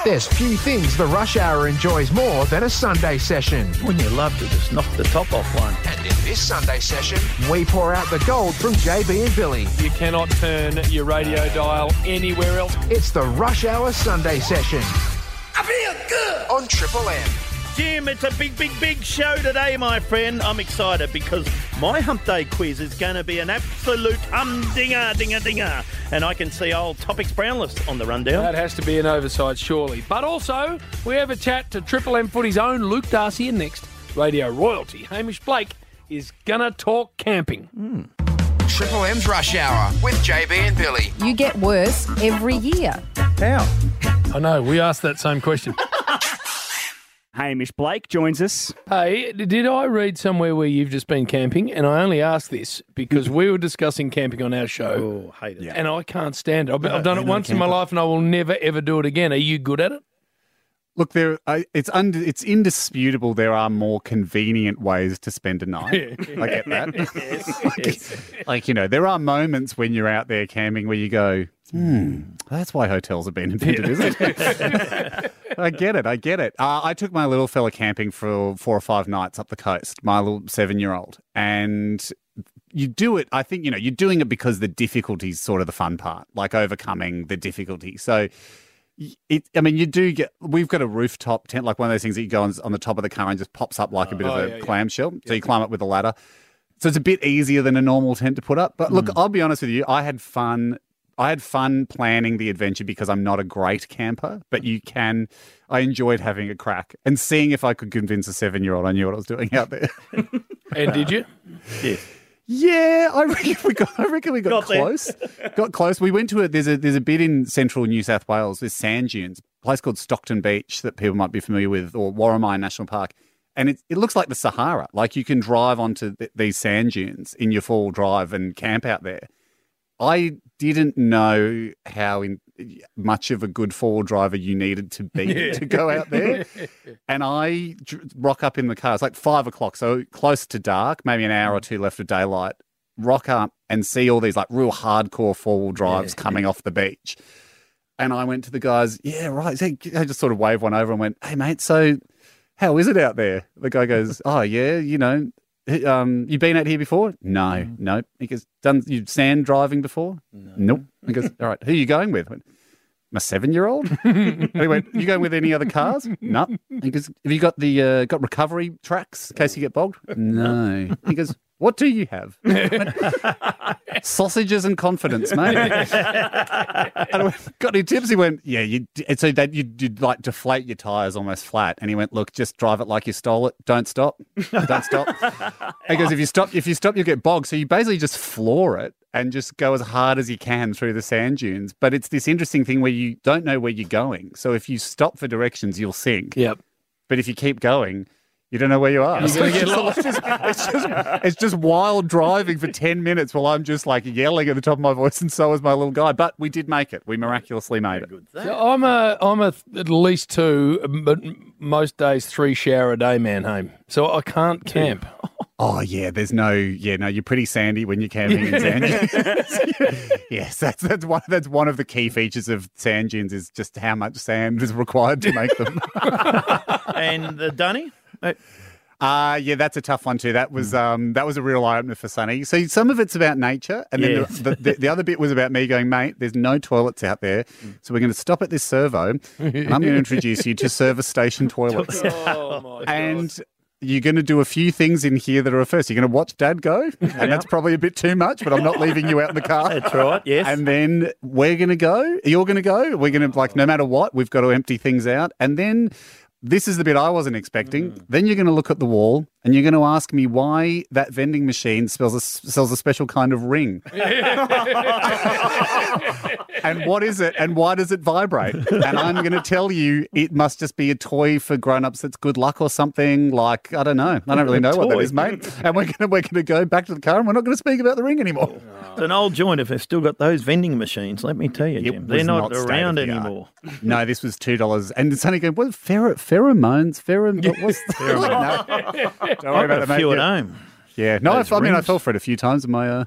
There's few things the rush hour enjoys more than a Sunday session. Wouldn't you love to just knock the top off one? And in this Sunday session, we pour out the gold from JB and Billy. You cannot turn your radio dial anywhere else. It's the Rush Hour Sunday session. I feel good On Triple M. Jim, it's a big show today, my friend. I'm excited because my Hump Day quiz is going to be an absolute dinger. And I can see old Topics Brownless on the rundown. That has to be an oversight, surely. But also, we have a chat to Triple M Footy's own Luke Darcy, and next, radio royalty Hamish Blake is going to talk camping. Triple M's Rush Hour with JB and Billy. You get worse every year. How? I know, we asked that same question. Hamish Blake joins us. Hey, did I read somewhere where you've just been camping? And I only asked this because we were discussing camping on our show. Oh, hate it. And I can't stand it. I've done it once in my life and I will never, ever do it again. Are you good at it? Look, it's indisputable there are more convenient ways to spend a night. I get that. Like, you know, there are moments when you're out there camping where you go, that's why hotels have been invented, isn't it? I get it. I took my little fella camping for 4 or 5 nights up the coast, my little 7-year-old. And you do it, I think, you know, you're doing it because the difficulty is sort of the fun part, like overcoming the difficulty. So, we've got a rooftop tent, like one of those things that you go on the top of the car and just pops up like a bit of a clamshell. So you climb up with a ladder. So it's a bit easier than a normal tent to put up. But look, I'll be honest with you, I had fun planning the adventure because I'm not a great camper, but I enjoyed having a crack and seeing if I could convince a 7-year-old I knew what I was doing out there. And did you? Yeah. Yeah, I reckon we got close. Got close. We went to there's a bit in central New South Wales, there's sand dunes, a place called Stockton Beach that people might be familiar with, or Warramai National Park. And it looks like the Sahara. Like you can drive onto these sand dunes in your full drive and camp out there. I didn't know how much of a good four-wheel driver you needed to be to go out there. And I rock up in the car. It's like 5 o'clock, so close to dark, maybe an hour or two left of daylight. Rock up and see all these like real hardcore four-wheel drives coming off the beach. And I went to the guys, yeah, right. So I just sort of waved one over and went, hey, mate, so how is it out there? The guy goes, oh, yeah, you know. You been out here before? No. He goes, you sand driving before? No. Nope. He goes, all right, who are you going with? I went, my 7-year-old? And he went, you going with any other cars? No. He goes, have you got got recovery tracks in case you get bogged? No. He goes, what do you have? Sausages and confidence, mate. And I went, got any tips? He went, yeah, so that you'd like deflate your tyres almost flat. And he went, look, just drive it like you stole it. Don't stop. Don't stop. He goes, if you stop, you'll get bogged. So you basically just floor it and just go as hard as you can through the sand dunes. But it's this interesting thing where you don't know where you're going. So if you stop for directions, you'll sink. Yep. But if you keep going, you don't know where you are. It's just wild driving for 10 minutes while I'm just like yelling at the top of my voice, and so is my little guy. But we did make it. We miraculously made it. So I'm at least 2, but most days 3 shower a day man home. So I can't camp. Oh yeah, you're pretty sandy when you're camping in sand dunes. Yes, that's one of the key features of sand dunes is just how much sand is required to make them. And the dunny? Yeah, that's a tough one too. That was a real eye opener for Sonny. So some of it's about nature, and then the other bit was about me going, mate, there's no toilets out there, so we're going to stop at this servo, and I'm going to introduce you to service station toilets. Oh my God. And you're going to do a few things in here that are a first. You're going to watch Dad go, and that's probably a bit too much, but I'm not leaving you out in the car. That's right, yes. And then we're going to go. You're going to go. We're going to, like, no matter what, we've got to empty things out. And then this is the bit I wasn't expecting. Then you're going to look at the wall, and you're going to ask me why that vending machine sells a special kind of ring. And what is it? And why does it vibrate? And I'm going to tell you it must just be a toy for grown-ups that's good luck or something. Like, I don't know. I don't really know what that is, mate. And we're going to go back to the car and we're not going to speak about the ring anymore. It's an old joint if they've still got those vending machines, let me tell you, Jim. They're not around anymore. No, this was $2. And it's only going, what, pheromones? What's no. Don't worry about a few at home. Yeah, no, I fell for it a few times in my,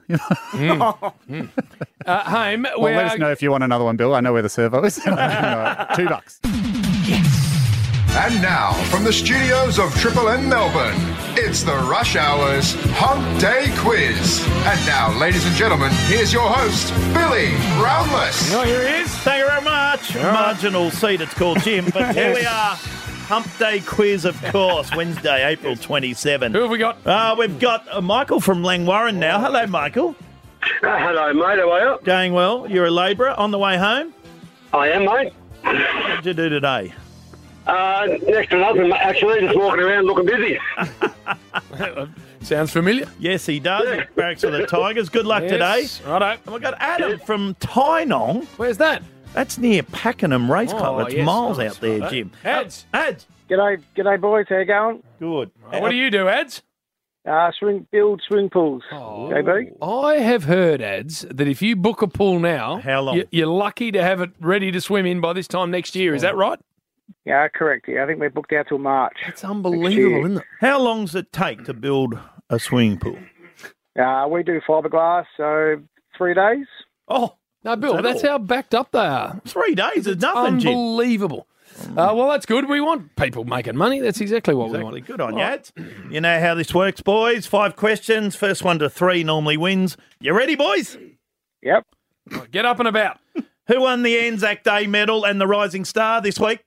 Haim, let us know if you want another one, Bill. I know where the servo is. $2. And now, from the studios of Triple M Melbourne, it's the Rush Hours Hump Day Quiz. And now, ladies and gentlemen, here's your host, Billy Brownless. Oh, here he is. Thank you very much. Marginal seat, it's called Jim. But here we are. Hump Day Quiz, of course, Wednesday, April 27. Who have we got? We've got Michael from Langwarrin now. Hello, Michael. Hello, mate. How are you? Going well. You're a labourer on the way home. I am, mate. What did you do today? Next to nothing, actually. Just walking around looking busy. Sounds familiar. Yes, he does. Yeah. Barracks for the Tigers. Good luck today. Righto. And we've got Adam from Tynong. Where's that? That's near Pakenham Race Club. It's yes, miles nice, out there, righto. Jim. Ads. Ads. G'day, boys. How you going? Good. What do you do, Ads? Build swing pools. JB. I have heard, Ads, that if you book a pool now, How long? You're lucky to have it ready to swim in by this time next year. Is that right? Yeah, correct. Yeah, I think we're booked out till March. It's unbelievable, isn't it? How long does it take to build a swimming pool? We do fiberglass, so 3 days. Oh, No, Bill, that's how backed up they are. 3 days is nothing, Jim. Unbelievable. Well, that's good. We want people making money. That's exactly what we Exactly. want. Good on you, Ads. You know how this works, boys. 5 questions. First one to 3 normally wins. You ready, boys? Yep. Get up and about. Who won the Anzac Day medal and the Rising Star this week?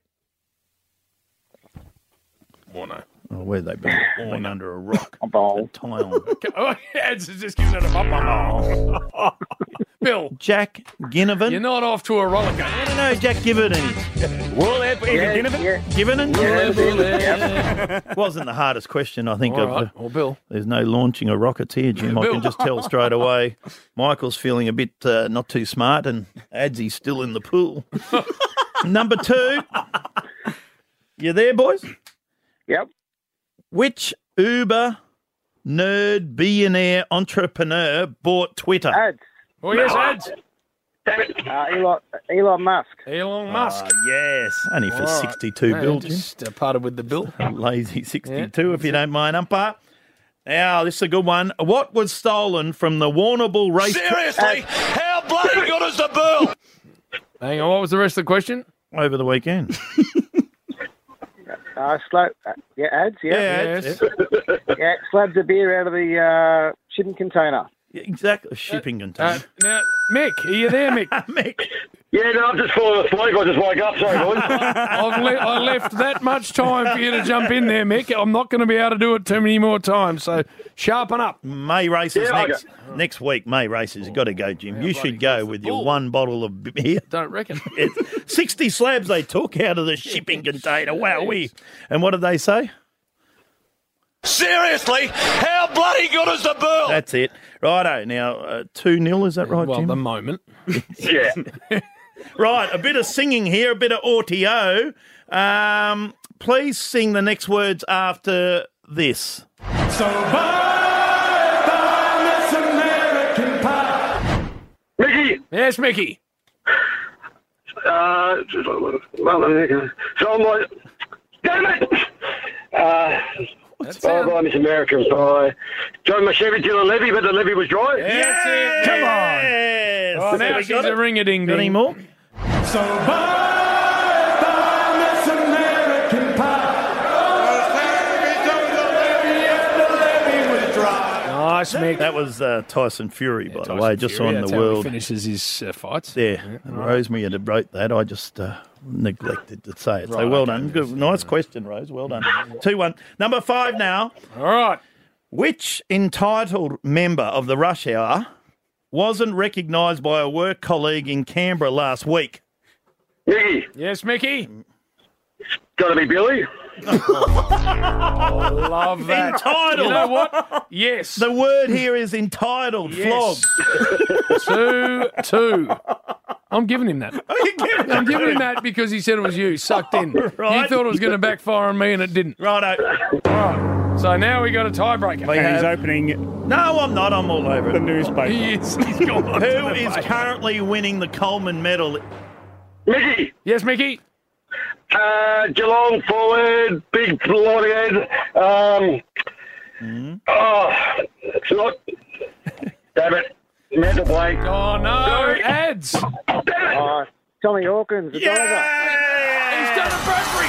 Warno. Oh, where'd they been? Been under a rock. A bowl. Tyon. Oh, Ads is just giving it a bum. Bill, Jack Ginnivan. you're not off to a roller coaster. I don't know, Jack Giverton. Giverton? Wasn't the hardest question, I think. All right. Well, Bill. There's no launching of rockets here, Jim. I Bill. can just tell straight away. Michael's feeling a bit not too smart, and Adsy's still in the pool. Number 2. You there, boys? Yep. Which Uber nerd billionaire entrepreneur bought Twitter? Ads. Oh, yes, Ads. Elon Musk. Elon Musk. Yes. Only for All right. 62 bill, Jim. Just parted with the bill. Lazy 62, if you don't mind, umpire. Now, this is a good one. What was stolen from the Warrnambool race? Seriously, how bloody good is the bull? Hang on, what was the rest of the question? Over the weekend. Ads. Yeah. Yes. Yeah. Slabs of beer out of the shipping container. Yeah, exactly. Shipping container. Now, Mick, are you there, Mick? Mick. Yeah, no, I'm just falling asleep. I just woke up. Sorry, boys. I left that much time for you to jump in there, Mick. I'm not going to be able to do it too many more times, so sharpen up. May races Yeah, next week. May races. You've got to go, Jim. You should go with your 1 bottle of beer. Don't reckon. It's 60 slabs they took out of the shipping container. Wowee. And what did they say? Seriously, how bloody good is the bull? That's it. Righto. Now, 2-0, is that right, Well, Jim? at the moment. Yeah. Right, a bit of singing here, a bit of audio. Please sing the next words after this. Mickey. Yes, Mickey. So I'm like, damn it! I Miss America, so I drove my Chevy to the levee, but the levee was dry. That's it. Come on. Yes. Oh, now We she's got a it. ring-a-ding-ding. Got any more? Nice, Mick. That was Tyson Fury, by the Tyson way, just Fury, on that's the how he world. finishes his fights. Yeah, Rosemary had wrote that. I just neglected to say it. So Right, well okay. done. Good, nice question, Rose. Well done. 2-1. Number 5 now. All right. Which entitled member of the Rush Hour wasn't recognised by a work colleague in Canberra last week? Mickey, Yes, Mickey. got to be Billy. Love that. Entitled. You know what? Yes. The word here is entitled. Yes. Flogged. 2-2. I'm giving him that. I'm giving him that because he said it was you, sucked in. Right. You thought it was going to backfire on me and it didn't. Righto. So now we got a tiebreaker. And he's opening No, I'm not. I'm all over the it. newspaper. He is. He's gone on to Who the is page. currently winning the Coleman medal? Mickey, Yes, Mickey. Geelong forward, big bloody head. It's not. Damn it. Mental blank. Oh, no. Ads. Tommy Hawkins, the driver. He's done a Bradbury.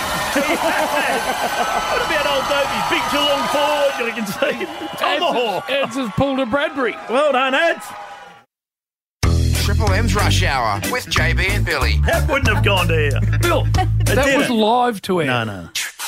What about old Dopey? Big Geelong forward, you can see. Tomahawk. Eds has pulled a Bradbury. Well done, Eds. Triple M's Rush Hour with JB and Billy. That wouldn't have gone to air. Bill, that was live to air. No.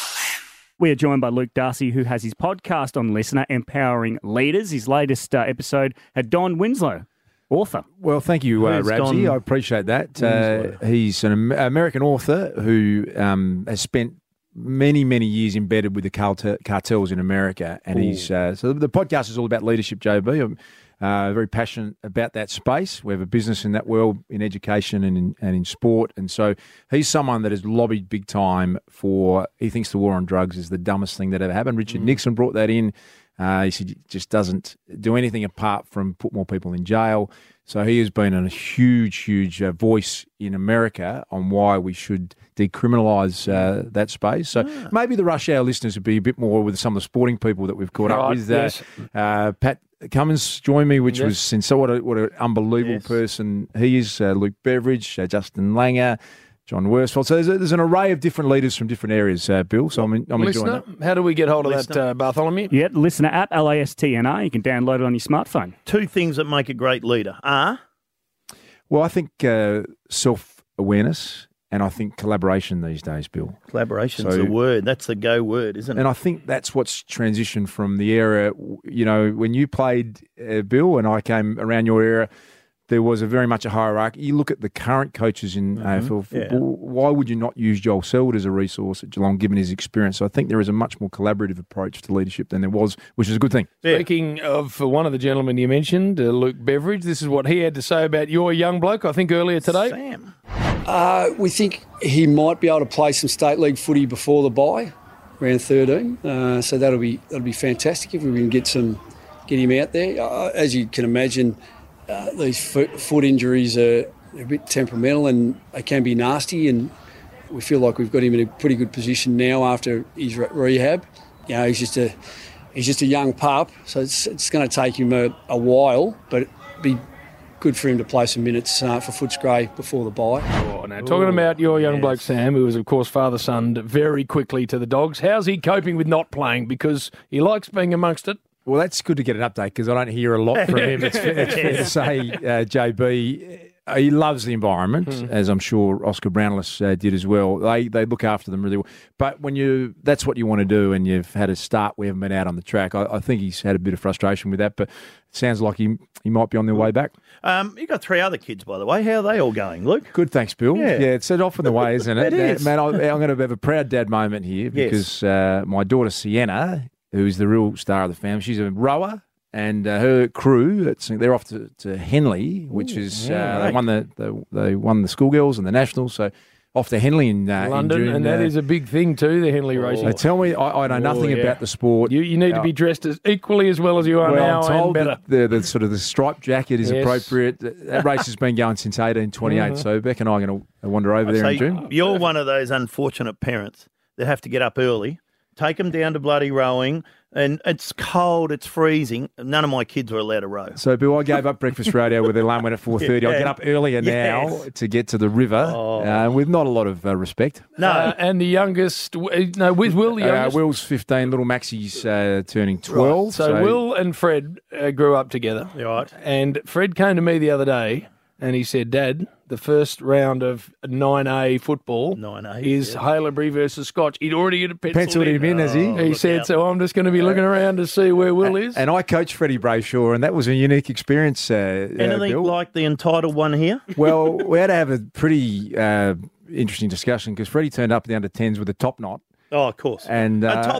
We are joined by Luke Darcy, who has his podcast on Listener, Empowering Leaders. His latest episode had Don Winslow, author. Well, thank you, Rabsy. I appreciate that. He's an American author who has spent many, many years embedded with the cartels in America. And he's so the podcast is all about leadership, JB. I'm very passionate about that space. We have a business in that world, in education and in sport. And so he's someone that has lobbied big time for, he thinks the war on drugs is the dumbest thing that ever happened. Richard Nixon brought that in. He said it just doesn't do anything apart from put more people in jail. So he has been a huge voice in America on why we should decriminalise that space. So maybe the Rush Hour listeners would be a bit more with some of the sporting people that we've caught up with. Yes. Pat Cummins joined me, which was so what an unbelievable person he is. Luke Beveridge, Justin Langer, John Worsfold. So there's an array of different leaders from different areas, Bill. So I'm enjoying that. How do we get hold of that, Bartholomew? Yeah, Listener app, LASTNR. You can download it on your smartphone. Two things that make a great leader are? Well, I think self-awareness and I think collaboration these days, Bill. Collaboration's the word. That's the go word, isn't it? And I think that's what's transitioned from the era, when you played, Bill, and I came around your era, there was very much a hierarchy. You look at the current coaches in AFL football, why would you not use Joel Selwood as a resource at Geelong, given his experience? So I think there is a much more collaborative approach to leadership than there was, which is a good thing. Speaking of one of the gentlemen you mentioned, Luke Beveridge, this is what he had to say about your young bloke, I think, earlier today. Sam. We think he might be able to play some state league footy before the bye, round 13. So that'll be fantastic if we can get him out there. As you can imagine, these foot injuries are a bit temperamental and they can be nasty, and we feel like we've got him in a pretty good position now after his rehab. He's just a young pup, so it's going to take him a while, but it'd be good for him to play some minutes for Footscray before the bye. Now, talking about your young bloke, Sam, who was, of course, father-son very quickly to the Dogs, how's he coping with not playing? Because he likes being amongst it. Well, that's good to get an update because I don't hear a lot from him. It's fair to say, JB, he loves the environment, as I'm sure Oscar Brownless did as well. They look after them really well. But that's what you want to do, and you've had a start. We haven't been out on the track. I think he's had a bit of frustration with that, but it sounds like he might be on their way back. You've got 3 other kids, by the way. How are they all going, Luke? Good, thanks, Bill. Yeah, it's off in the way, isn't it? It is. Man, I'm going to have a proud dad moment here because my daughter Sienna, who is the real star of the family, she's a rower. And her crew, they're off to Henley, which is they won the schoolgirls and the nationals. So off to Henley in London, in June, and that is a big thing too. The Henley racing. They tell me I know nothing about the sport. You need to be dressed as equally as well as you are now, I'm told and better. That the sort of the striped jacket is appropriate. That race has been going since 1828. So Beck and I are going to wander over there in June. You're one of those unfortunate parents that have to get up early, take them down to bloody rowing. And it's cold, it's freezing. None of my kids were allowed to row. So, Bill, I gave up breakfast radio where the alarm went at 4:30. I get up earlier now to get to the river with not a lot of respect. No, and the youngest, with Will, the youngest? Will's 15, little Maxie's turning 12. Right. So Will and Fred grew up together. Right. And Fred came to me the other day and he said, Dad, the first round of 9A football is Haileybury versus Scotch. He'd already penciled him in, has he? He said, so I'm just going to be looking around to see where Will is. And I coached Freddie Brayshaw, and that was a unique experience, Anything Bill. like the entitled one here? Well, we had to have a pretty interesting discussion because Freddie turned up at the under-10s with a top knot. Oh, of course. And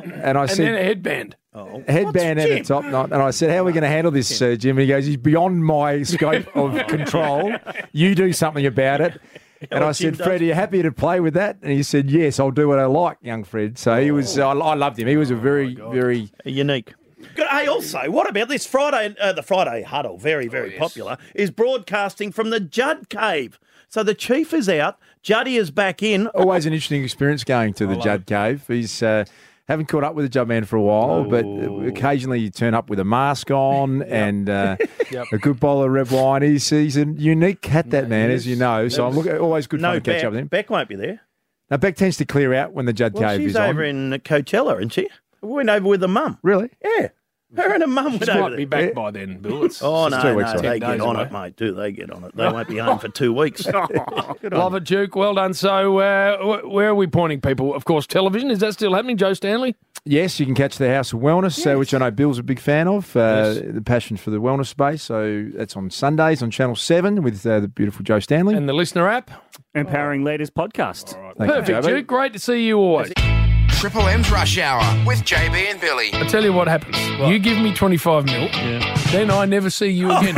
I said, then a headband. Headband and a top knot. And I said, how are we going to handle this, Jim? And he goes, he's beyond my scope of control. You do something about it. And I said, Fred, are you happy to play with that? And he said, yes, I'll do what I like, young Fred. So he was, I loved him. He was a very unique. Good. Hey, also, what about this Friday? The Friday Huddle, very, very popular, is broadcasting from the Judd Cave. So the chief is out, Juddy is back in. Always an interesting experience going to the Judd Cave. He's haven't caught up with the Judd man for a while, but occasionally you turn up with a mask on and a good bowl of red wine. He's a unique cat, that man, as you know. So I'm always good fun to catch up with him. Beck won't be there. Now, Beck tends to clear out when the Judd Well, Cave she's is on. over in Coachella, isn't she? We went over with her mum. Really? Yeah. Her and her mum went She over might there. be back by then, Bill. It's Oh, it's no, 2 weeks no, away. they 10 get days on away. it, mate. Do they get on it? They won't be home for 2 weeks. Good on Love it, Duke. Well done. So, where are we pointing people? Of course, television. Is that still happening, Joe Stanley? Yes, you can catch the House of Wellness, which I know Bill's a big fan of, the passion for the wellness space. So that's on Sundays on Channel 7 with the beautiful Joe Stanley. And the listener app. Empowering Leaders podcast. Thank you, Perfect, JB. Duke. Great to see you always. Triple M's Rush Hour with JB and Billy. I tell you what happens. You give me 25 mil, then I never see you again.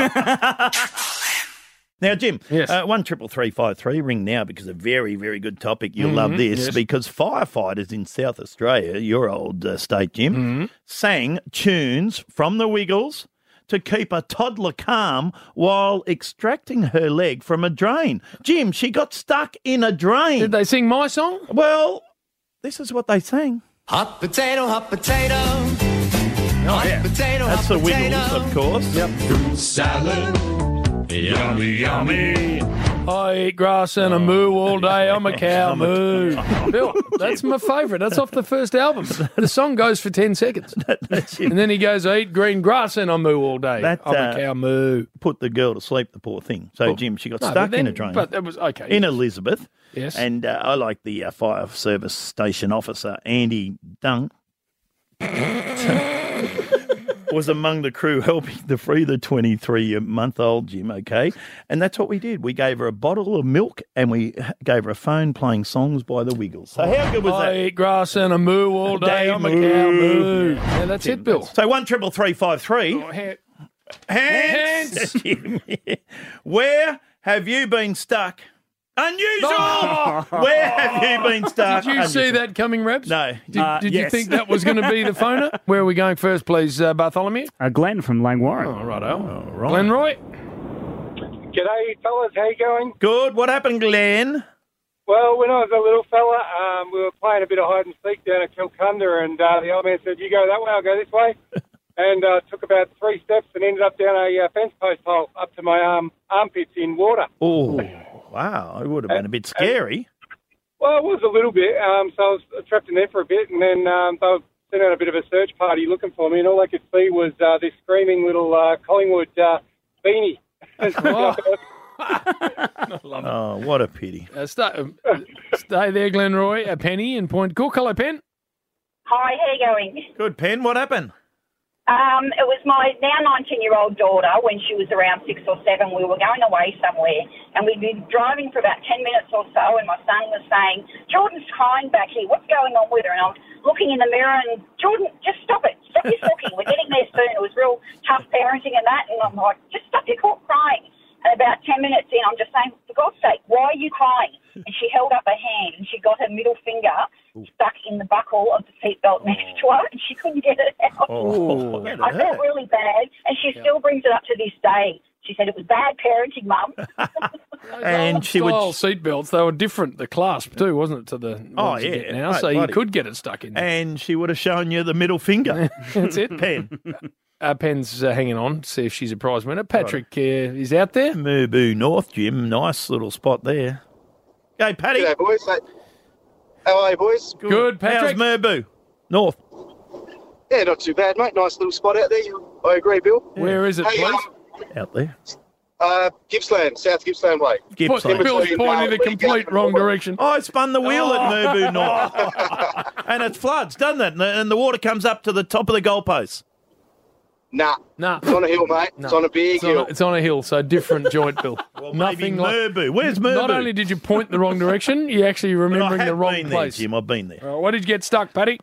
Now, Jim, Yes. 133353, ring now because a very, very good topic. You'll love this yes. because firefighters in South Australia, your old state, Jim, sang tunes from the Wiggles to keep a toddler calm while extracting her leg from a drain. Jim, she got stuck in a drain. Did they sing my song? Well, this is what they sang. Hot potato, hot potato. Oh, yeah. That's the Wiggles, of course. Yep. Salad. Yummy, yummy. I eat grass and a moo all day. I'm a cow moo. Bill, that's my favourite. That's off the first album. The song goes for 10 seconds. And then he goes, I eat green grass and I moo all day. That, I'm a cow moo. Put the girl to sleep, the poor thing. So, Jim, she got No, stuck but in then- a drain. But that was okay. In Elizabeth. Yes. And I like the fire service station officer, Andy Dunk, was among the crew helping to free the 23-month-old Jim, okay? And that's what we did. We gave her a bottle of milk and we gave her a phone playing songs by the Wiggles. So how good was I that? eat grass and a moo all day. I'm a cow moo. Yeah, that's it, Bill. So 133353. Oh, Hands! Jim. Where have you been stuck? Unusual! Oh! Where have you been stuck? Did you see that coming, Rebs? No. Did you yes. think that was going to be the phoner? Where are we going first, please, Bartholomew? Glenn from Langwarrin. Oh, righto. right. Glenn Roy? G'day, fellas. How you going? Good. What happened, Glenn? Well, when I was a little fella, we were playing a bit of hide and seek down at Kilcunda, and the old man said, you go that way, I'll go this way. And took about 3 steps and ended up down a fence post hole up to my armpits in water. Oh, wow. It would have been a bit scary. Well, it was a little bit. So I was trapped in there for a bit, and then they were sent out a bit of a search party looking for me, and all I could see was this screaming little Collingwood beanie. Oh, what a pity. Stay there, Glen Roy. A Penny in Point Cook. Hello, Pen. Hi, how you going? Good, Pen. What happened? It was my now 19-year-old daughter when she was around 6 or 7. We were going away somewhere, and we'd been driving for about 10 minutes or so, and my son was saying, Jordan's crying back here. What's going on with her? And I'm looking in the mirror, and Jordan, just stop it. Stop this looking. We're getting there soon. It was real tough parenting and that, and I'm like, just stop your crying. And about 10 minutes in, I'm just saying, for God's sake, why are you crying? And she held up her hand, and she got her middle finger stuck in the buckle of the seatbelt next to her, and she couldn't get it out. Oh, I felt really bad, and she still brings it up to this day. She said it was bad parenting, Mum. And she would seatbelts. They were different. The clasp too, wasn't it, to the ones you get now? Right, So you bloody. could get it stuck in there. And she would have shown you the middle finger. That's it. Pen. Pen's hanging on to see if she's a prize winner. Patrick is out there. Murboo North, Jim. Nice little spot there. Go, Paddy. G'day, boys. How are you, boys? Good, Patrick. How's Murboo North? Yeah, not too bad, mate. Nice little spot out there. I agree, Bill. Where is it, Hey, please? Out there. Gippsland, South Gippsland way. Gippsland. Bill's pointing the complete wrong direction. I spun the wheel at Murboo North. And it floods, doesn't it? And the water comes up to the top of the goalposts. Nah. Nah. It's on a hill, mate. It's on a big hill. It's on a hill, so different joint, Bill. Maybe Murboo. Where's Murboo? Not only did you point the wrong direction, you're actually remembering the wrong been place. there, Jim. I've been there. All right, where did you get stuck, Paddy?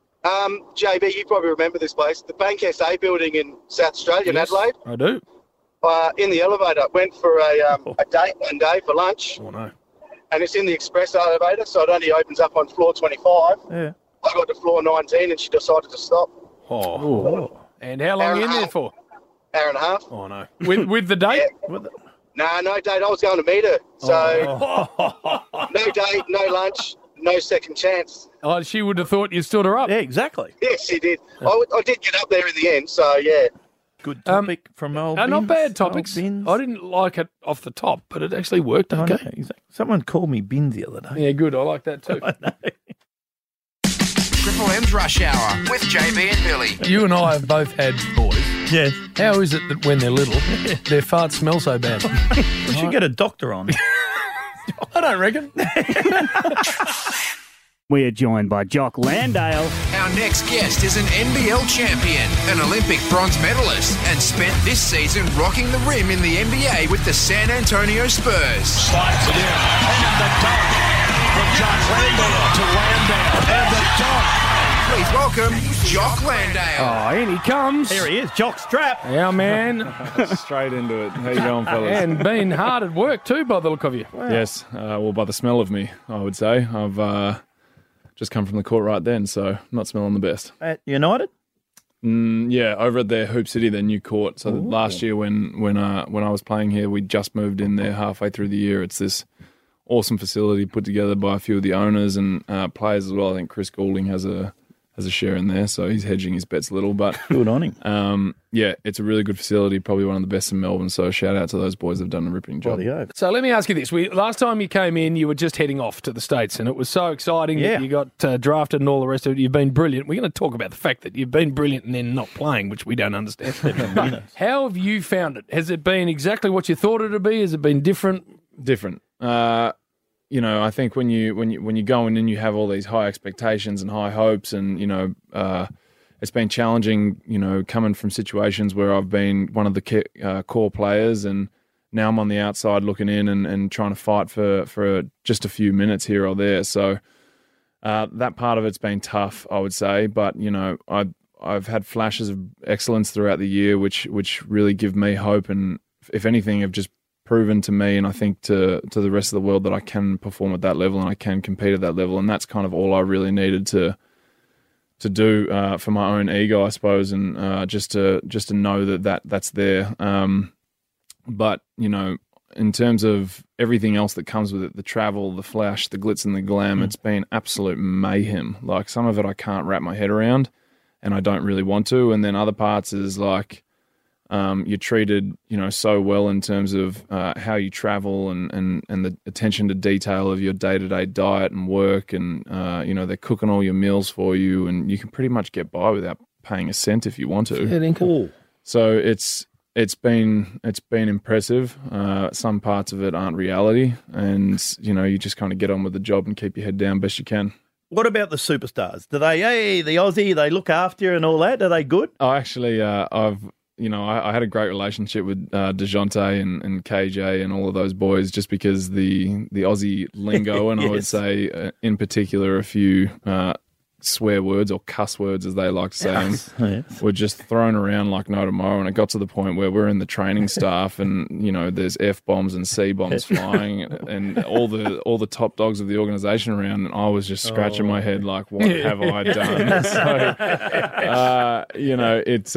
JB, you probably remember this place. The Bank SA building in South Australia, in Adelaide. I do. In the elevator, went for a date one day for lunch. Oh, no. And it's in the express elevator, so it only opens up on floor 25. Yeah. I got to floor 19 and she decided to stop. Oh. And how long are you in there for? Hour and a half. Oh, no. With the date? No date. I was going to meet her. So no date, no lunch, no second chance. Oh, she would have thought you stood her up. Yeah, exactly. Yes, she did. I did get up there in the end, so yeah. Good topic from old Not Bins, bad old topics. Bins. I didn't like it off the top, but it actually worked I know, okay. exactly. Someone called me Bins the other day. Yeah, good. I like that too. Triple M's Rush Hour with JB and Billy. You and I have both had boys. Yes. How is it that when they're little, their farts smell so bad? We should get a doctor on. I don't reckon. We are joined by Jock Landale. Our next guest is an NBL champion, an Olympic bronze medalist, and spent this season rocking the rim in the NBA with the San Antonio Spurs. Slides it in, and the dunk from Jock Landale to Landale, and the dunk. Please welcome Jock Landale. Oh, in he comes. Here he is, Jock Strap. Our man. Straight into it. How you going, fellas? And been hard at work too, by the look of you. Wow. Yes, well, by the smell of me, I would say. I've just come from the court right then, so not smelling the best. At United? Yeah, over at their Hoop City, their new court. So last year when I was playing here, we just moved in there halfway through the year. It's this awesome facility put together by a few of the owners and players as well. I think Chris Goulding has a share in there, so he's hedging his bets a little. But good on him. Yeah, it's a really good facility, probably one of the best in Melbourne. So shout out to those boys; they've done a ripping job. So let me ask you this: last time you came in, you were just heading off to the States, and it was so exciting that you got drafted and all the rest of it. You've been brilliant. We're going to talk about the fact that you've been brilliant and then not playing, which we don't understand. How have you found it? Has it been exactly what you thought it would be? Has it been different? Different. I think when you go in and you have all these high expectations and high hopes, and it's been challenging. Coming from situations where I've been one of the core players, and now I'm on the outside looking in and trying to fight for just a few minutes here or there. So that part of it's been tough, I would say. But I've had flashes of excellence throughout the year, which really give me hope, and if anything, have just proven to me, and I think to the rest of the world, that I can perform at that level and I can compete at that level, and that's kind of all I really needed to do for my own ego, I suppose, and just to know that's there. But in terms of everything else that comes with it, the travel, the flash, the glitz and the glam, it's been absolute mayhem. Like, some of it I can't wrap my head around, and I don't really want to, and then other parts is like, you're treated, so well in terms of how you travel and the attention to detail of your day-to-day diet and work, and they're cooking all your meals for you, and you can pretty much get by without paying a cent if you want to. Cool. So it's been impressive. Some parts of it aren't reality, and you just kind of get on with the job and keep your head down best you can. What about the superstars? Do they, the Aussie, they look after you and all that? Are they good? Oh, actually, I had a great relationship with DeJounte and KJ and all of those boys, just because the Aussie lingo, and I would say in particular a few swear words or cuss words, as they like to say, were just thrown around like no tomorrow. And it got to the point where we're in the training staff, and there's F-bombs and C-bombs flying, and all the top dogs of the organisation around, and I was just scratching my head like, what have I done? So, it's.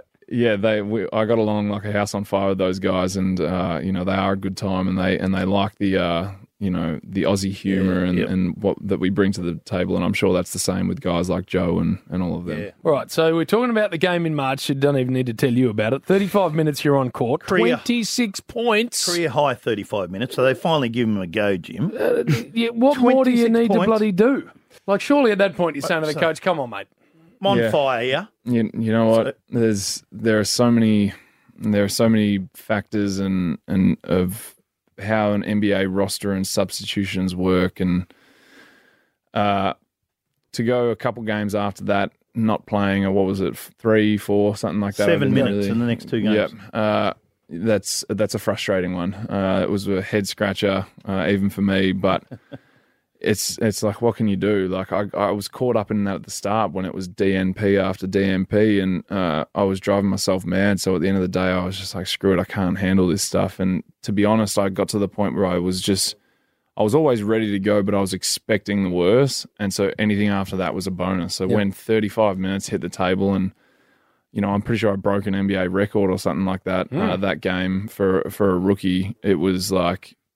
I got along like a house on fire with those guys, and they are a good time, and they like the the Aussie humour and what that we bring to the table, and I'm sure that's the same with guys like Joe and all of them. All right, so we're talking about the game in March. I don't even need to tell you about it. 35 minutes here on court, 26 points. Career high 35 minutes, so they finally give him a go, Jim. What more do you need to bloody do? Like, surely at that point you're saying to the coach, come on, mate. I'm on fire, yeah. You know what? There are so many factors and of how an NBA roster and substitutions work, and to go a couple games after that not playing, or what was it, 3, 4, something like that. 7 minutes in the next 2 games. Yep. That's a frustrating one. It was a head scratcher, even for me, but. It's like, what can you do? Like, I was caught up in that at the start when it was DNP after DNP, and I was driving myself mad. So at the end of the day, I was just like, screw it, I can't handle this stuff. And to be honest, I got to the point where I was always ready to go, but I was expecting the worst. And so anything after that was a bonus. So when 35 minutes hit the table, and I'm pretty sure I broke an NBA record or something like that, that game for a rookie, it was like,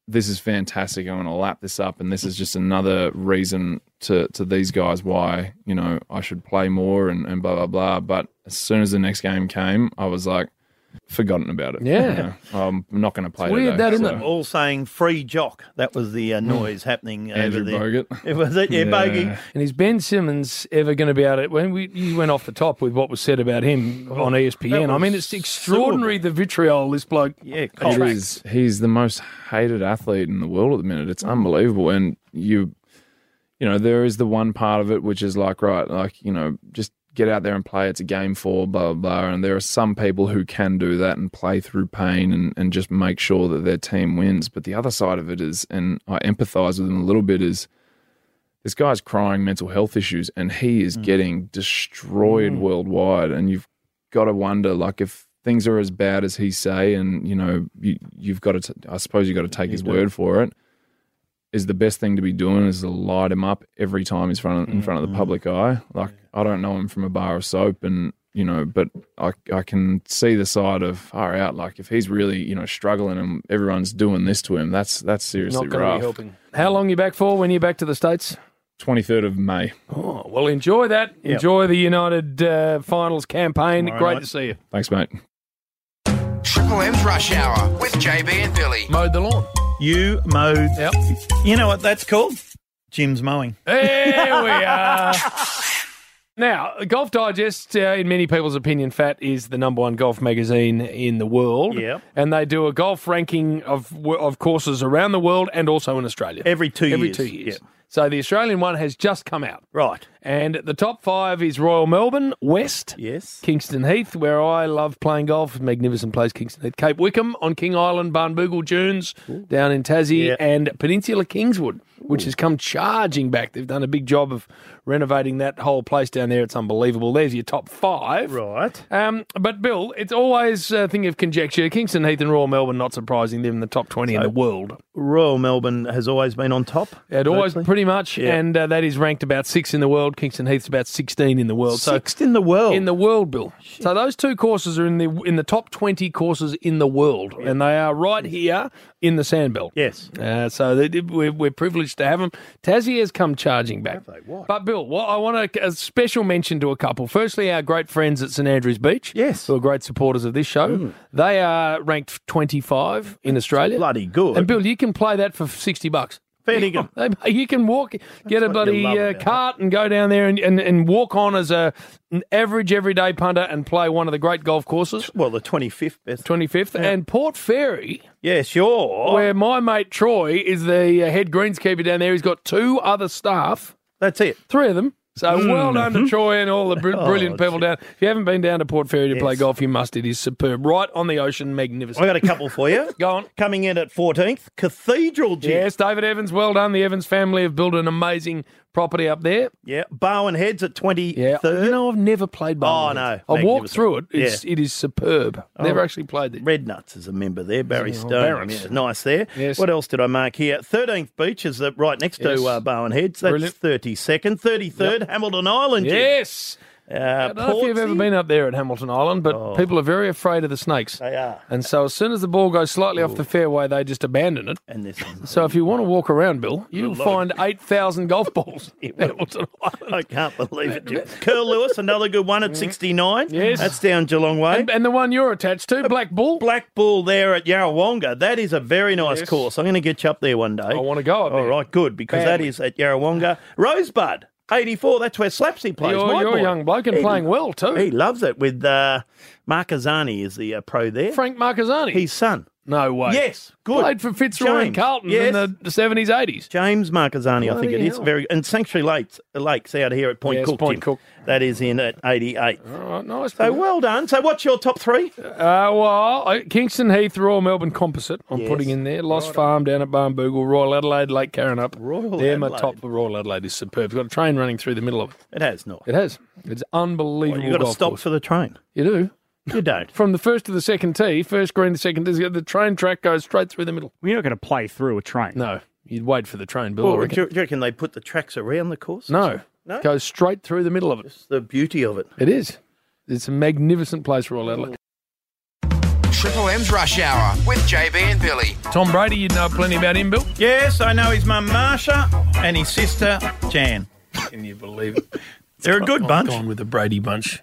this is fantastic. I'm going to lap this up, and this is just another reason to these guys why, you know, I should play more and blah, blah, blah. But as soon as the next game came, I was like, forgotten about it. Yeah. You know, I'm not going to play weird today. that, isn't it? All saying free jock. That was the noise happening Andrew over there. Bogut. It was it, yeah, Bogey. And is Ben Simmons ever going to be able to? When you went off the top with what was said about him on ESPN, I mean, it's extraordinary the vitriol this bloke. Yeah, He's the most hated athlete in the world at the minute. It's unbelievable. And you know, there is the one part of it which is like, right, like, you know, just get out there and play. It's a game for blah, blah, blah. And there are some people who can do that and play through pain and just make sure that their team wins. But the other side of it is, and I empathise with him a little bit, is this guy's crying mental health issues and he is getting destroyed worldwide. And you've got to wonder, like, if things are as bad as he say, and, you know, you've got to, I suppose you've got to take his word for it, is the best thing to be doing is to light him up every time he's in front of the public eye. Like, I don't know him from a bar of soap, and, you know, but I can see the side of far out. Like, if he's really, you know, struggling and everyone's doing this to him, that's seriously Not going to rough. be helping. How long are you back for when you're back to the States? 23rd of May. Oh, well, enjoy that. Yep. Enjoy the United Finals campaign. Tomorrow Great night. to see you. Thanks, mate. Triple M's Rush Hour with JB and Billy. Mowed the lawn. You mowed. Yep. You know what that's called? Jim's mowing. There we are. Now, Golf Digest, in many people's opinion, Fat is the number one golf magazine in the world. Yep. And they do a golf ranking of courses around the world and also in Australia. Every 2 years. Every 2 years. Yep. So the Australian one has just come out. Right. And the top 5 is Royal Melbourne, West, Yes. Kingston Heath, where I love playing golf, magnificent place, Kingston Heath, Cape Wickham on King Island, Barnbougle Dunes down in Tassie, Yeah. and Peninsula Kingswood, which has come charging back. They've done a big job of renovating that whole place down there. It's unbelievable. There's your top 5. Right. But, Bill, it's always a thing of conjecture. Kingston Heath and Royal Melbourne, not surprising, they're in the top 20 in the world. Royal Melbourne has always been on top. It always, virtually. pretty much, Yeah. and that is ranked about 6th in the world. Kingston Heath's about 16 in the world. Sixth in the world. In the world, Bill. So those 2 courses are in the top 20 courses in the world, and they are right here in the Sandbelt. Yes. So we're privileged to have them. Tassie has come charging back. But, Bill, I want a special mention to a couple. Firstly, our great friends at St Andrews Beach. Yes. Who are great supporters of this show. They are ranked 25 in Australia. Bloody good. And, Bill, you can play that for $60. Fair dinkum. You can walk, get a what bloody you love about cart and go down there and walk on as an average everyday punter and play one of the great golf courses. Well, the 25th best. 25th. And Port Fairy, Yeah, sure. where my mate Troy is the head greenskeeper down there. He's got 2 other staff, That's it. 3 of them. So well done to Troy and all the brilliant people down. If you haven't been down to Port Fairy to play golf, you must. It is superb. Right on the ocean, magnificent. I got a couple for you. Go on. Coming in at 14th, Cathedral Gym. Yes, David Evans, well done. The Evans family have built an amazing property up there. Yeah. Barwon Heads at 23rd. Yeah, you know, I've never played Barwon. Oh, no. I've walked Magnificent. through it. It is superb. Never actually played there. Red Nuts is a member there. Barry Yeah, Stone. Barrett's. Yeah, nice there. Yes. What else did I mark here? 13th Beach is right next Yes. to Barwon Heads. That's Brilliant. 32nd. 33rd, Hamilton Island Gym. Yes. I don't know if you've ever been up there at Hamilton Island, but people are very afraid of the snakes. They are. And so as soon as the ball goes slightly off the fairway, they just abandon it. And this one. So if you want to walk around, Bill, you'll Good find 8,000 golf balls at Hamilton Island. I can't believe it, Jim. Curl Lewis, another good one at 69. Yes. That's down Geelong Way. And the one you're attached to, Black Bull. Black Bull there at Yarrawonga. That is a very nice Yes. course. I'm going to get you up there one day. I want to go up there. All right, good, because that Badly. is at Yarrawonga. Rosebud, 84. That's where Slapsy plays. You're, my you're boy. a young bloke and He- playing well too. He loves it with Marcazzani is the pro there. Frank Marcazzani. His son. No way. Yes, good. Played for Fitzroy and James, Carlton yes. in the 70s, 80s. James Marcazzani, I think it Bloody is. hell. Very and Sanctuary Lakes out here at Point Yes, Cook. Point Tim. Cook. That is in at 88. All right, nice. So well done. So what's your top 3? Kingston Heath, Royal Melbourne Composite, I'm Yes. putting in there. Lost Farm down at Barnbougle, Royal Adelaide, Lake Carrinup. Royal They're my Adelaide. top for Royal Adelaide is superb. It's got a train running through the middle of it. It has not. It has. It's unbelievable. You've got to golf stop course. for the train. You do. You don't. From the first to the second tee, first green to second tee, the train track goes straight through the middle. Well, you're not going to play through a train. No, you'd wait for the train, Bill. I Well, reckon. do you reckon they put the tracks around the course? No, No? goes straight through the middle of it. It's the beauty of it. It is. It's a magnificent place, Royal Adelaide. Triple M's Rush Hour with JB and Billy. Tom Brady, you know plenty about him, Bill? Yes, I know his mum Marsha and his sister Jan. Can you believe it? They're a good bunch. Gone with the Brady bunch.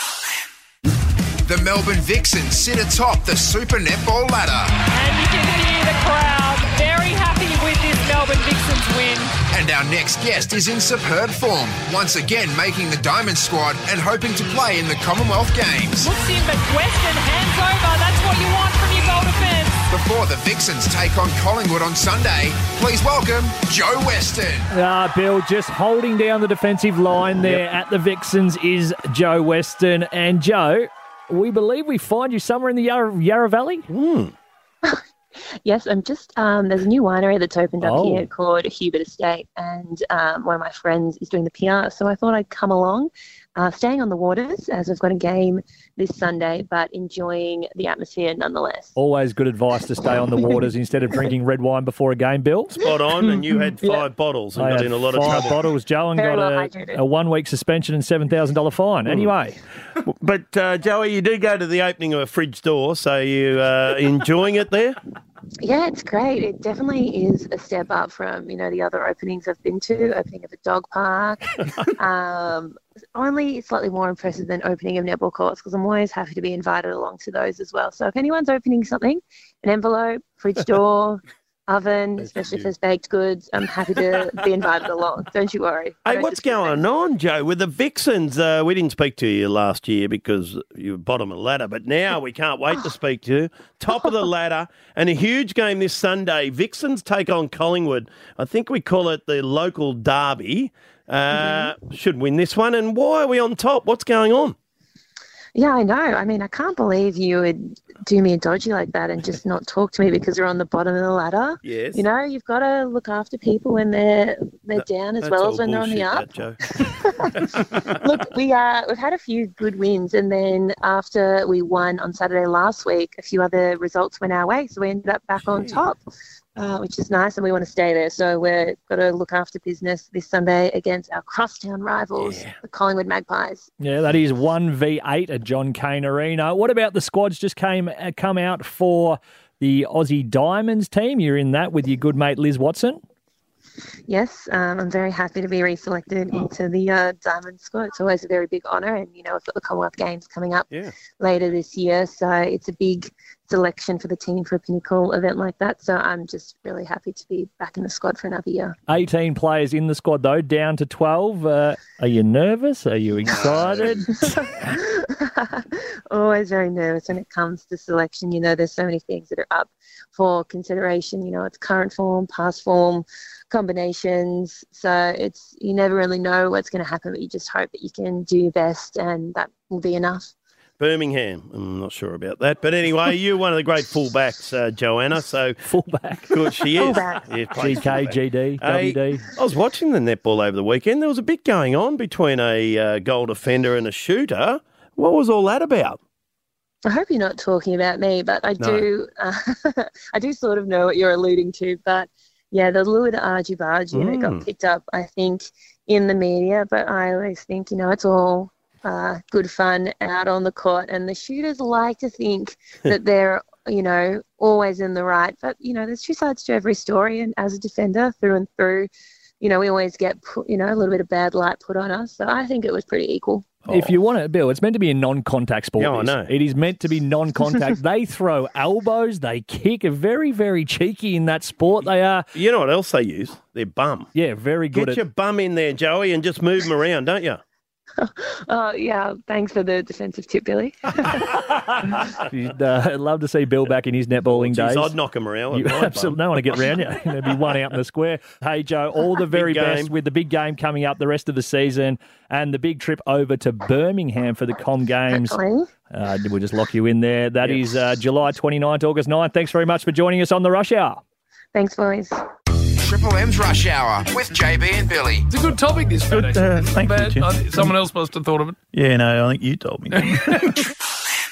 The Melbourne Vixens sit atop the Super Netball ladder. And you can hear the crowd very happy with this Melbourne Vixens win. And our next guest is in superb form, once again making the Diamond squad and hoping to play in the Commonwealth Games. Looks in, but Weston hands over. That's what you want from your goal defence. Before the Vixens take on Collingwood on Sunday, please welcome Joe Weston. Bill, just holding down the defensive line there at the Vixens is Joe Weston. And Joe, we believe we find you somewhere in the Yarra Valley. Yes, I'm just, there's a new winery that's opened up here called Hubert Estate, and one of my friends is doing the PR, so I thought I'd come along, staying on the waters as we've got a game this Sunday, but enjoying the atmosphere nonetheless. Always good advice to stay on the waters instead of drinking red wine before a game, Bill. Spot on, and you had 5 bottles and got in a lot of trouble. 5 bottles, Joe, and got a 1-week suspension and $7,000 fine. Anyway. But, Joey, you do go to the opening of a fridge door, so you enjoying it there? Yeah, it's great. It definitely is a step up from, the other openings I've been to, opening of a dog park. Only slightly more impressive than opening of netball courts, because I'm always happy to be invited along to those as well. So if anyone's opening something, an envelope, fridge door, oven, especially if there's baked goods, I'm happy to be invited along. Don't you worry. Hey, what's going on, Joe, with the Vixens? We didn't speak to you last year because you were bottom of the ladder, but now we can't wait to speak to you. Top of the ladder, and a huge game this Sunday. Vixens take on Collingwood. I think we call it the local derby. Should win this one. And why are we on top? What's going on? Yeah, I know. I mean, I can't believe you would do me a dodgy like that and just not talk to me because we're on the bottom of the ladder. Yes. You've got to look after people when they're down as well as when they're on the up. Look, we've had a few good wins, and then after we won on Saturday last week, a few other results went our way, so we ended up back on top. Which is nice, and we want to stay there. So we've got to look after business this Sunday against our crosstown rivals, the Collingwood Magpies. Yeah, that is 1v8 at John Cain Arena. What about the squads just come out for the Aussie Diamonds team? You're in that with your good mate Liz Watson. Yes, I'm very happy to be reselected into the Diamond squad. It's always a very big honour, and we've got the Commonwealth Games coming up later this year, so it's a big selection for the team for a pinnacle event like that. So I'm just really happy to be back in the squad for another year. 18 players in the squad though, down to 12. Are you nervous? Are you excited? Always very nervous when it comes to selection. There's so many things that are up for consideration. It's current form, past form, combinations. So you never really know what's going to happen, but you just hope that you can do your best, and that will be enough. Birmingham. I'm not sure about that. But anyway, you're one of the great fullbacks, Joanna. So fullback. Good, she is. Fullback. Yeah, GK, GD, WD. I was watching the netball over the weekend. There was a bit going on between a goal defender and a shooter. What was all that about? I hope you're not talking about me, but I do sort of know what you're alluding to. But yeah, the Lua de Argy-Bargy that got picked up, I think, in the media. But I always think, it's all good fun out on the court, and the shooters like to think that they're always in the right, but there's two sides to every story, and as a defender through and through, we always get a little bit of bad light put on us, so I think it was pretty equal. If you want it, Bill, it's meant to be a non-contact sport. Yeah, I know. It is meant to be non-contact. They throw elbows, they kick, are very, very cheeky in that sport. They are. You know what else they use? Their bum. Yeah, very good. Get your bum in there, Joey, and just move them around, don't you? Yeah, thanks for the defensive tip, Billy. You'd love to see Bill back in his netballing days. I'd knock him around. You absolutely don't want to get round you. There'd be one out in the square. Hey, Joe, all the very best with the big game coming up the rest of the season and the big trip over to Birmingham for the Com Games. We'll just lock you in there. That is July 29th, August 9th. Thanks very much for joining us on the Rush Hour. Thanks, boys. Triple M's Rush Hour with JB and Billy. It's a good topic, this good. Thank you, Jim. Someone else must have thought of it. Yeah, no, I think you told me.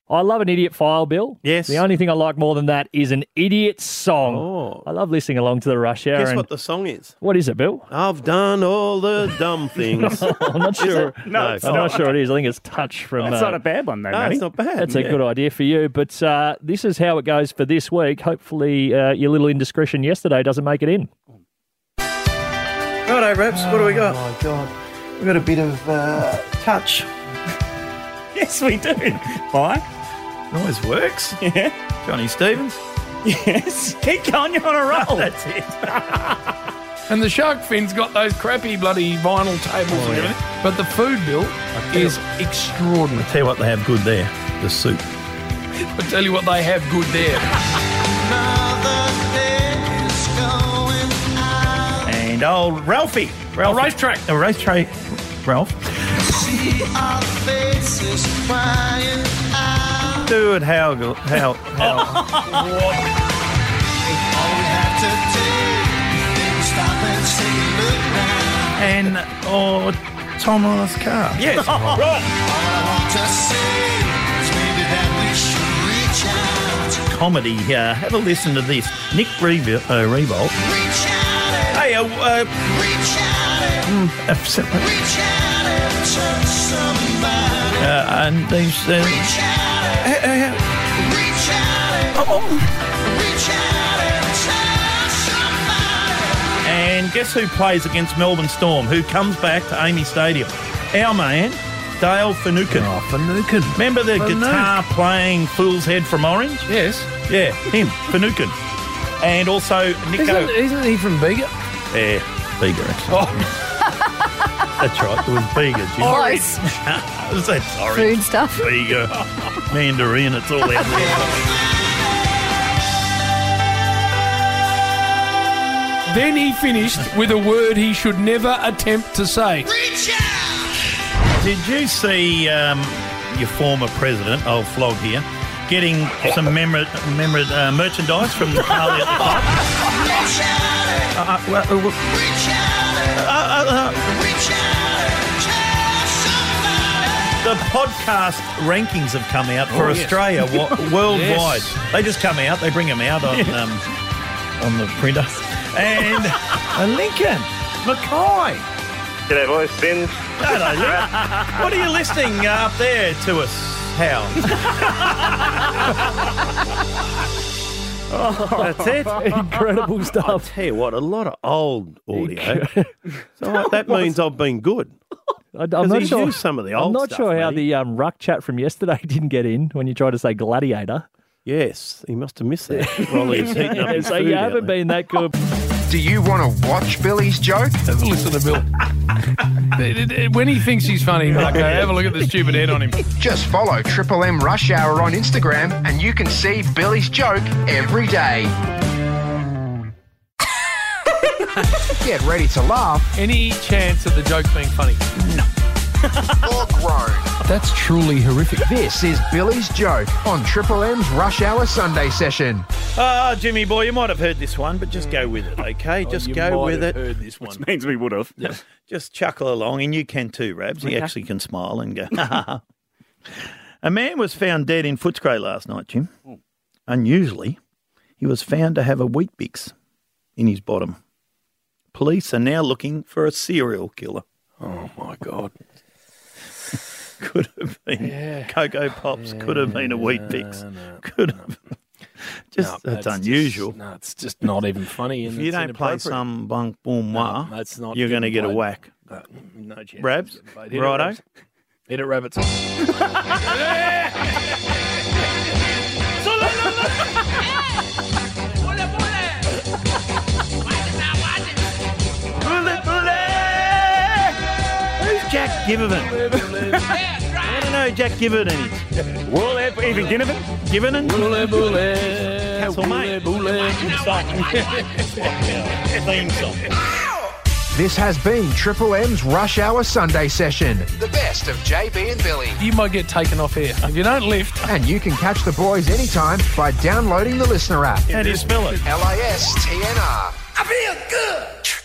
I love an idiot file, Bill. Yes. The only thing I like more than that is an idiot song. Oh. I love listening along to the Rush Hour. Guess what the song is? What is it, Bill? I've done all the dumb things. I'm not sure. No, I'm not sure it is. I think it's Touch from... That's not a bad one, though, No, Matty. it's not bad. That's a good idea for you. But this is how it goes for this week. Hopefully your little indiscretion yesterday doesn't make it in. Righto, Raps, what do we got? Oh, my God. We've got a bit of Touch. Yes, we do. Why? Always works. Yeah. Johnny Stevens. Yes. Keep going, you're on a roll. That's it. And the shark fin's got those crappy bloody vinyl tables and everything. But the food, Bill, is extraordinary. I'll tell you what they have good there. The soup. I'll tell you what they have good there. And old Ralphie. A racetrack. A racetrack. Ralph. See our faces crying out. Do it how All we have to do is stop and take a look round. And Thomas Carr. Yes, right. All I want to say is maybe that we should reach out. Comedy. Have a listen to this. Nick Revolt. Reach out. Hey, Reach out. Reach out and touch somebody. and these. Reach out. Reach out. Reach out and touch somebody. And guess who plays against Melbourne Storm? Who comes back to Amy Stadium? Our man, Dale Finucane. Oh, Finucane. Remember the guitar-playing Fool's Head from Orange? Yes. Yeah, him, Finucane. And also Nico. Isn't he from Bega? Yeah, Bega, actually. Oh. That's right, it was Bega. Jim. Close. That's orange. Food stuff. Bega. Mandarin, it's all out there. Then he finished with a word he should never attempt to say. Reach out. Did you see your former president, old Flog here, getting some merchandise from the Carly at the club? Reach out. Well, Reach out. Reach out and touch somebody. the podcast rankings have come out for Australia worldwide. Yes. They just come out. They bring them out on the printer. And Lincoln, Mackay. G'day, boys. Spins. Hello, Lincoln. What are you listening up there to us? How? That's it. Incredible stuff. I'll tell you what, a lot of old audio. So that means I've been good. I'm not sure. Some of the old I'm not stuff, sure how matey. the ruck chat from yesterday didn't get in when you tried to say gladiator. Yes, he must have missed that while he was eating up his So food you out haven't there. been that good. Do you want to watch Billy's joke? Have a listen to Bill. When he thinks he's funny, Marco, have a look at the stupid head on him. Just follow Triple M Rush Hour on Instagram and you can see Billy's joke every day. Get ready to laugh. Any chance of the joke being funny? No. Or grown. That's truly horrific. This is Billy's joke on Triple M's Rush Hour Sunday session. Jimmy boy, you might have heard this one, but just go with it, okay? Just go with it. Heard this one. Which means we would have. Just chuckle along, and you can too, Rabs. He actually can smile and go, A man was found dead in Footscray last night, Jim. Unusually, he was found to have a Weet Bix in his bottom. Police are now looking for a serial killer. Oh, my God. Could have been Cocoa Pops, could have been a Weet Bix. Could have. That's unusual. It's just not even funny. If you don't play some bunk boom wah, that's not you're going to get a whack. No chance. Rabs, Hit it, righto. Rabs. Hit it, rabbits. Who's Jack Giverton? I don't know Jack Giverton is. Well, even Ginnivan? Giverton? Castle mate. Theme song. This has been Triple M's Rush Hour Sunday session. The best of JB and Billy. You might get taken off here if you don't lift. And you can catch the boys anytime by downloading the Listener app. How do you spell it? LISTNR. I feel good.